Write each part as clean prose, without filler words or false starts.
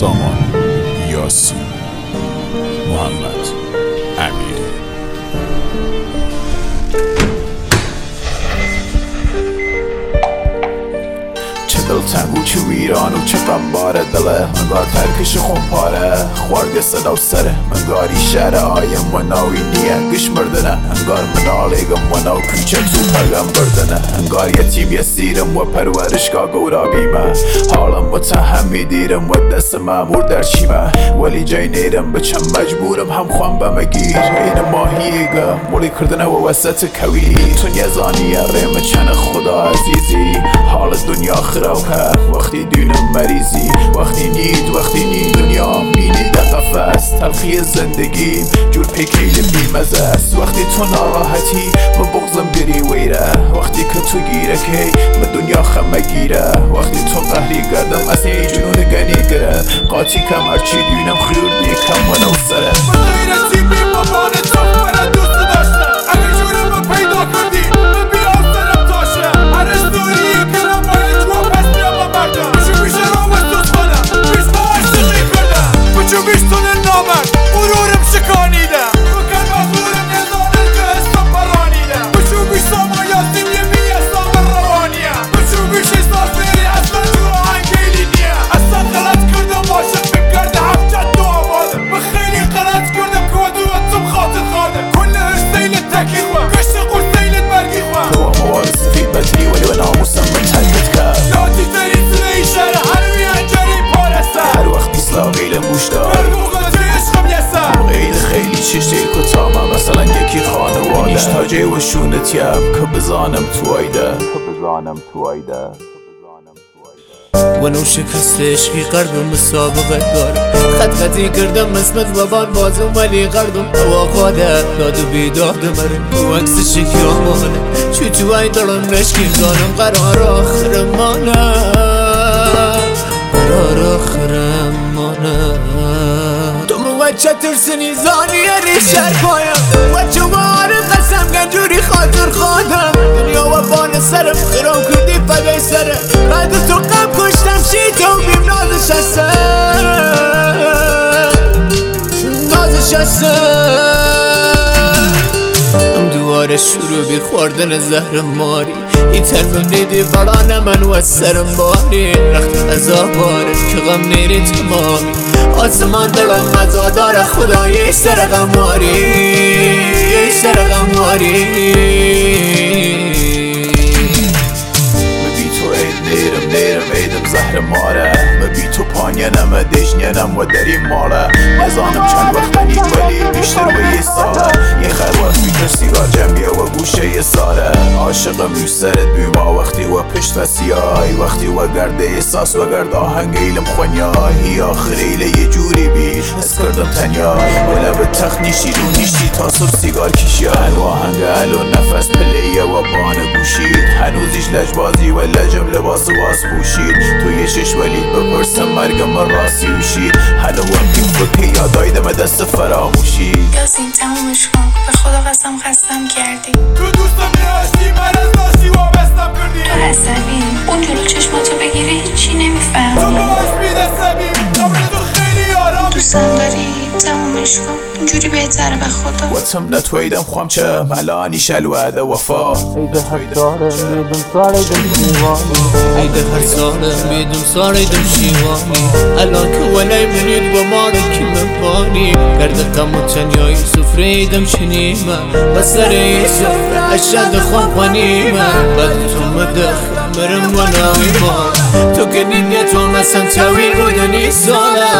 سامان، یاسین، محمد امیری. چه دلتنگو چه ویران و چه غمباره دله، انگار ترکش خونپاره خوارد صدا و سره، منگاری شهر آیم و ناوی نیه گش مردنه، انگار منالگم و ناو کوچه تو پرگم بردنه، انگار یتیم یسیرم و پرورشگاه گورابیمه، حالم متهمی دیرم و دست مامور در چیمه، ولی جای نیرم بچم مجبورم هم خوام بمگیر این ماهیگم مولی کردنه و وسط کوی تو یزانی ریم چن خدا عزیزی، حال دنیا خراوه وقتی دونم مریضی، وقتی نید دنیا مینی در قفص، تلخی زندگیم جور پیکیل بیمزه است، وقتی تو ناراحتی من بغزم بری ویره، وقتی که تو گیره که من دنیا خمه گیره، وقتی تو قهری گردم از این جنون گنی گره، قاطی کم ارچی دونم خیردی کم و نو سره من غیرتی بی مامان تو برا دوست داشتم، اگه جورم پیدا کردی من بیا سرم تاشه، هر استوری کنم باید تو پس بیام مردم، بچو بیشه رو بستوز کنم بیش با عشقی کردم، بچو بیش تونه نامرد غرورم شکانیدم، بکن مغرورم نزانم که حسم پرانیدم، بچو بیش سامان یاسین یه بی اسلام روانیم، بچو بیش احساس بری اصلا تو آهنگیلی نیه، اصلا غلط کردم عاشق بگرد هفتاد دو آبادم، بخیلی غلط کردم که ودوتم خاطر خادم، کل هشتیل تکی خواه کشت قرصیلت برگی خواه، تو موال سفید بدری ولی و ناموسم من ترکت کرد، یادی داری سنه شهر هنوی انجاری پارسته، هر وقت بیسلا غیلم گوش دار هر موقع توی عشقم یسه غیل خیلی چشتی کتامه، مثلا یکی خانواده نیش تاجه و شونتیم که بزانم تو آیده ونو شکست عشقی قلبم مسابقه دارم، خط خطی کردم اسمت و بان بازم ولی قلبم هوا خواده داد و بیداد مرم و عکس شکی آمانه چو تو ای دارم نشکی دارم قرار آخرم مانه، قرار آخرم مانه، تو موچه ترسنی زانی ریشر پایم و چو بارم قسم گنجوری خاطر خادم، دنیا و بان سرم خرام کردی پگه سره، بعد تو قم کشتم شی تو بیم نازش هستم نازش هستم، ام دواره شروع بی خوردن زهر ماری، این ترمم نیدی بران من و سرم باری، رخت عذاب باره که غم نیری تمامی، آسمان دلم مزادار خدا یه سر غماری یه سر غماری، مبی تو نیرم ایدم زهر ماره، مبی تو پانینم دشنینم و دری ماله، نزانم چند وقت نید ولی بیشتر و یه ساله، یه خر وقت بیتر سیگار جمعیه و گوشه یه ساره، عاشقم یو سرت بیما وقتی و پشت و سیای، وقتی و گرد احساس و گرد آهنگیلم خونیای، آخریله یه جوری بی حس کردم تنیای، ولی به تخت نیشتی رو نیشتی تا صبح سیگار کشی، هلو آهنگ هلو نفس پلیه و بانه گوشید، هنوزیش لجبازی و لجم لباس واس پوشید، تو یه شش ولید بپرسم مرگم من راستی وشید، هلو وقتی فکر یادایدم دست فراموشید، یاسین تمومش کن به خدا قسم خستم کردی، تو دوستم نیاشتی من از داشتی وابستم کردی، تو عصبی اون جلو چشماتو بگیری هیچی تو نمیفهمی، باش بید عصبی قبل تو خیلی آرام، دوستم داری تمومش کن اینجوری بهتره به خدا، واتم نتویدم خوام چه ملانی شلوه وفا، ایده هر سالم بیدم ساریدم شیوانی، ایده هر سالم بیدم ساریدم شیوانی، الان که ولی منید و مارکی مبانی، گرد قم و تنیایی سفریدم شنیمه بسر ای سفره اشد خواب غنیمه، بعد تو مدخل مرم و نایمان، تو که نیت و مثلا تاویل بودنی ساله،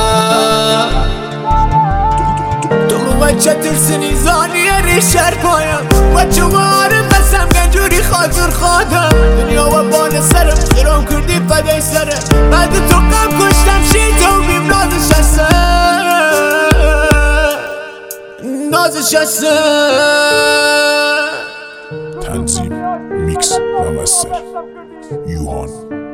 وچه ترسنی زانی ریشر پایم و چو بارم قسم گنجوری خاطر خادم، دنیا و بان سرم خرام کردی پگه سره، بعد تو قم کشتم شی تو بیم نازش هستم نازش هستم. تنظیم، میکس و مستر یوهان.